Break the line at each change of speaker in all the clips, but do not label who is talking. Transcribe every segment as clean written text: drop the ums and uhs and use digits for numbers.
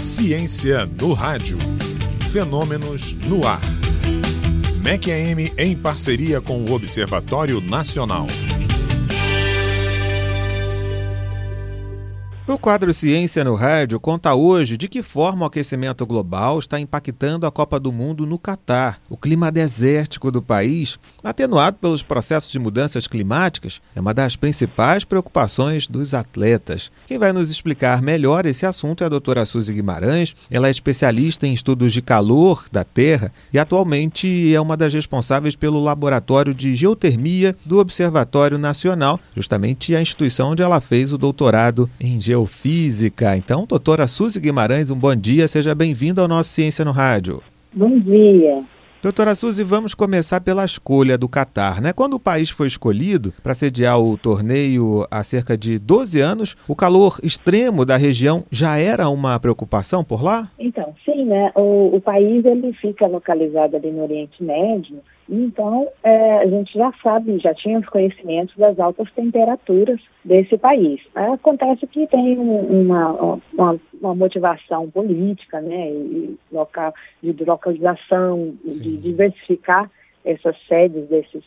Ciência no rádio. Fenômenos no ar. MEC-AM em parceria com o Observatório Nacional.
O quadro Ciência no Rádio conta hoje de que forma o aquecimento global está impactando a Copa do Mundo no Catar. O clima desértico do país, atenuado pelos processos de mudanças climáticas, é uma das principais preocupações dos atletas. Quem vai nos explicar melhor esse assunto é a doutora Suzy Guimarães. Ela é especialista em estudos de calor da Terra e atualmente é uma das responsáveis pelo Laboratório de Geotermia do Observatório Nacional, justamente a instituição onde ela fez o doutorado em Geofísica. Então, doutora Suzy Guimarães, um bom dia, seja bem-vinda ao nosso Ciência no Rádio.
Bom dia.
Doutora Suzy, vamos começar pela escolha do Catar, né? Quando o país foi escolhido para sediar o torneio há cerca de 12 anos, o calor extremo da região já era uma preocupação por lá?
Então, sim, né? O país ele fica localizado ali no Oriente Médio. Então, a gente já sabe, já tinha os conhecimentos das altas temperaturas desse país. Acontece que tem uma motivação política, né, e local de localização, de diversificar essas sedes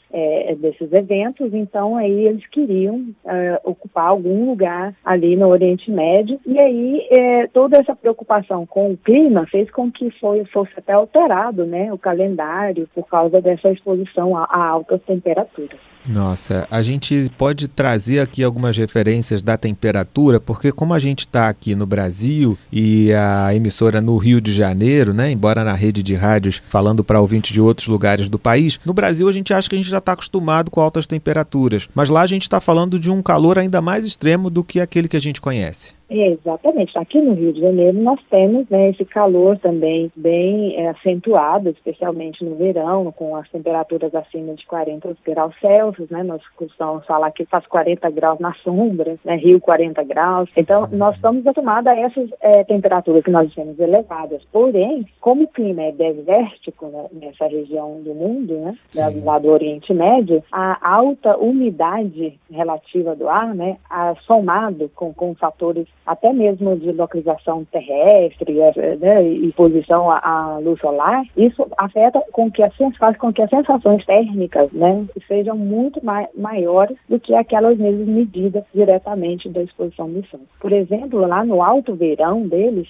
desses eventos. Então aí eles queriam ocupar algum lugar ali no Oriente Médio, e aí toda essa preocupação com o clima fez com que fosse até alterado, né, o calendário por causa dessa exposição a altas temperaturas.
Nossa, a gente pode trazer aqui algumas referências da temperatura, porque como a gente está aqui no Brasil e a emissora no Rio de Janeiro, né, embora na rede de rádios falando para ouvintes de outros lugares do país, no Brasil a gente acha que a gente já está acostumado com altas temperaturas, mas lá a gente está falando de um calor ainda mais extremo do que aquele que a gente conhece.
Exatamente. Aqui no Rio de Janeiro nós temos, né, esse calor também bem acentuado, especialmente no verão, com as temperaturas acima de 40 graus Celsius, né? Nós costumamos falar que faz 40 graus na sombra, né? Rio 40 graus. Então, nós estamos acostumados a essas temperaturas que nós temos elevadas. Porém, como o clima é desértico, né, nessa região do mundo, né, lá do Oriente Médio, a alta umidade relativa do ar, né, somado com fatores até mesmo de localização terrestre, né, e exposição à luz solar, isso afeta faz com que as sensações térmicas, né, sejam muito maiores do que aquelas mesmas medidas diretamente da exposição do sol. Por exemplo, lá no alto verão deles,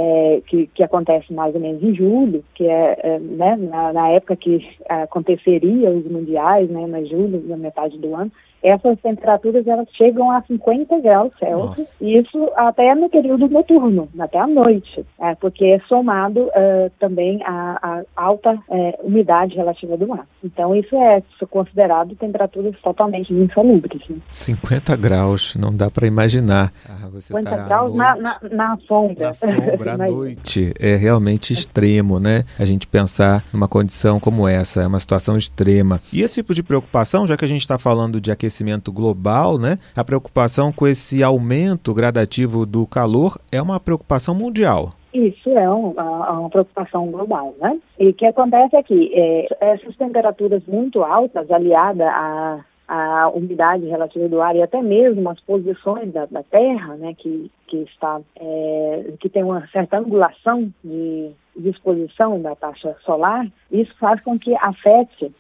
que acontece mais ou menos em julho, que né, na época que aconteceria os mundiais, né, em julho, na metade do ano, essas temperaturas elas chegam a 50 graus Celsius, e isso até no período noturno, até à noite, porque é somado também a alta umidade relativa do ar. Então isso é considerado temperaturas totalmente insalubres. Né?
50 graus, não dá para imaginar.
50 graus na sombra.
Na sombra, à noite. É realmente extremo, né? A gente pensar numa condição como essa, é uma situação extrema. E esse tipo de preocupação, já que a gente está falando de aquecimento global, né? A preocupação com esse aumento gradativo do calor é uma preocupação mundial.
Isso é uma preocupação global, né? E o que acontece é que essas temperaturas muito altas, aliadas à umidade relativa do ar e até mesmo as posições da Terra, né, que tem uma certa angulação de exposição da taxa solar, isso faz com que afete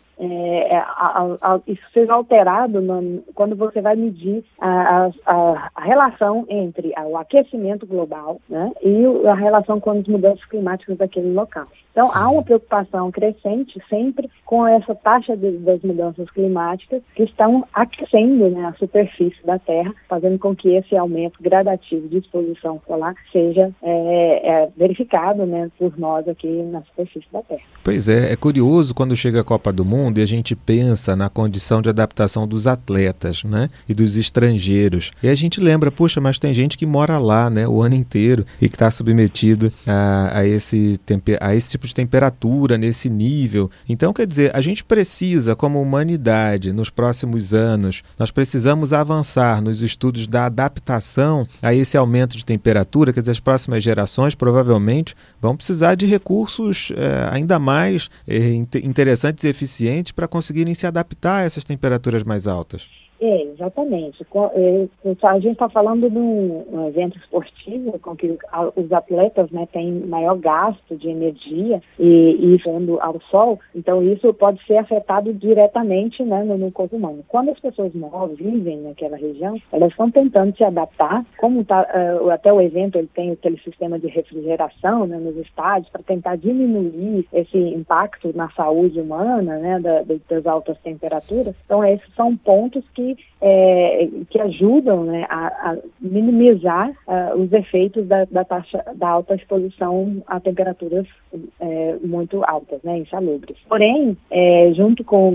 isso seja alterado quando você vai medir a relação entre o aquecimento global, né, e a relação com as mudanças climáticas daquele local. Então, há uma preocupação crescente sempre com essa taxa das mudanças climáticas que estão aquecendo, né, a superfície da Terra, fazendo com que esse aumento gradativo de exposição solar seja verificado, né, por nós aqui na superfície da Terra.
Pois é curioso quando chega a Copa do Mundo e a gente pensa na condição de adaptação dos atletas, né, e dos estrangeiros. E a gente lembra, puxa, mas tem gente que mora lá, né, o ano inteiro e que está submetido a esse tipo de temperatura, nesse nível. Então, quer dizer, a gente precisa, como humanidade, nos próximos anos, nós precisamos avançar nos estudos da adaptação a esse aumento de temperatura, quer dizer, as próximas gerações provavelmente vão precisar de recursos ainda mais interessantes e eficientes para conseguirem se adaptar a essas temperaturas mais altas.
Exatamente. A gente está falando de um evento esportivo com que os atletas, né, têm maior gasto de energia e sendo ao sol, então isso pode ser afetado diretamente, né, no corpo humano. Quando as pessoas vivem naquela região, elas estão tentando se adaptar, como até o evento ele tem aquele sistema de refrigeração, né, nos estádios, para tentar diminuir esse impacto na saúde humana, né, das altas temperaturas. Então esses são pontos que ajudam, né, a minimizar os efeitos da alta exposição a temperaturas muito altas, né, insalubres. Porém, junto com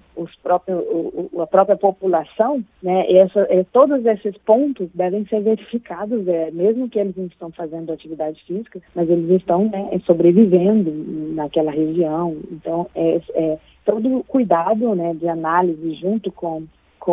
a própria população, né, todos esses pontos devem ser verificados, mesmo que eles não estão fazendo atividade física, mas eles estão, né, sobrevivendo naquela região. Então, todo cuidado, né, de análise junto com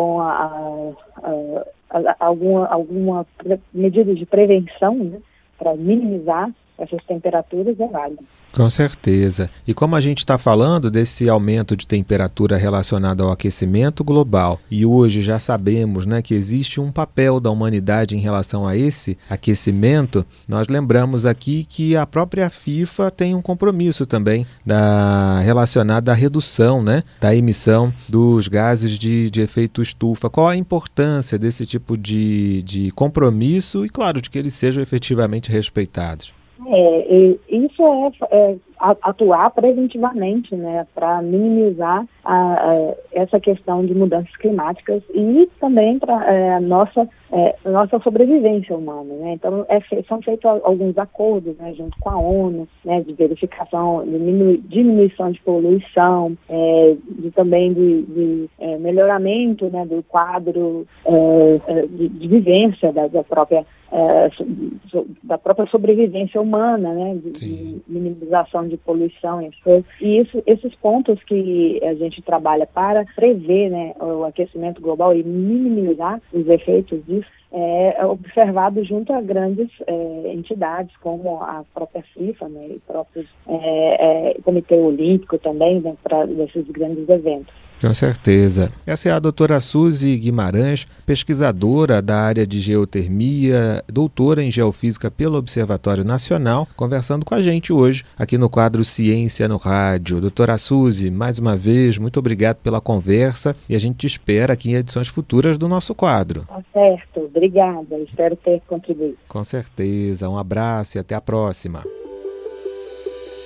alguma medida de prevenção, né, para minimizar essas temperaturas é válido.
Com certeza. E como a gente está falando desse aumento de temperatura relacionado ao aquecimento global, e hoje já sabemos, né, que existe um papel da humanidade em relação a esse aquecimento, nós lembramos aqui que a própria FIFA tem um compromisso também relacionado à redução, né, da emissão dos gases de efeito estufa. Qual a importância desse tipo de compromisso e, claro, de que eles sejam efetivamente respeitados?
Isso é atuar preventivamente, né, para minimizar essa questão de mudanças climáticas e também para a nossa sobrevivência humana, né? Então são feitos alguns acordos, né, junto com a ONU, né, de verificação, diminuição de poluição, também de melhoramento, né, do quadro de vivência da própria sobrevivência humana, né, de minimização de poluição e esses pontos que a gente trabalha para prever, né, o aquecimento global e minimizar os efeitos disso é observado junto a grandes entidades como a própria FIFA, né, e o próprio Comitê Olímpico também, né, para esses grandes eventos.
Com certeza. Essa é a doutora Suzy Guimarães, pesquisadora da área de geotermia, doutora em geofísica pelo Observatório Nacional, conversando com a gente hoje aqui no quadro Ciência no Rádio. Doutora Suzy, mais uma vez, muito obrigado pela conversa e a gente te espera aqui em edições futuras do nosso quadro.
Tá certo, obrigada, espero ter contribuído.
Com certeza, um abraço e até a próxima.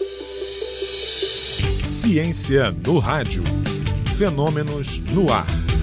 Ciência no Rádio. Fenômenos no ar.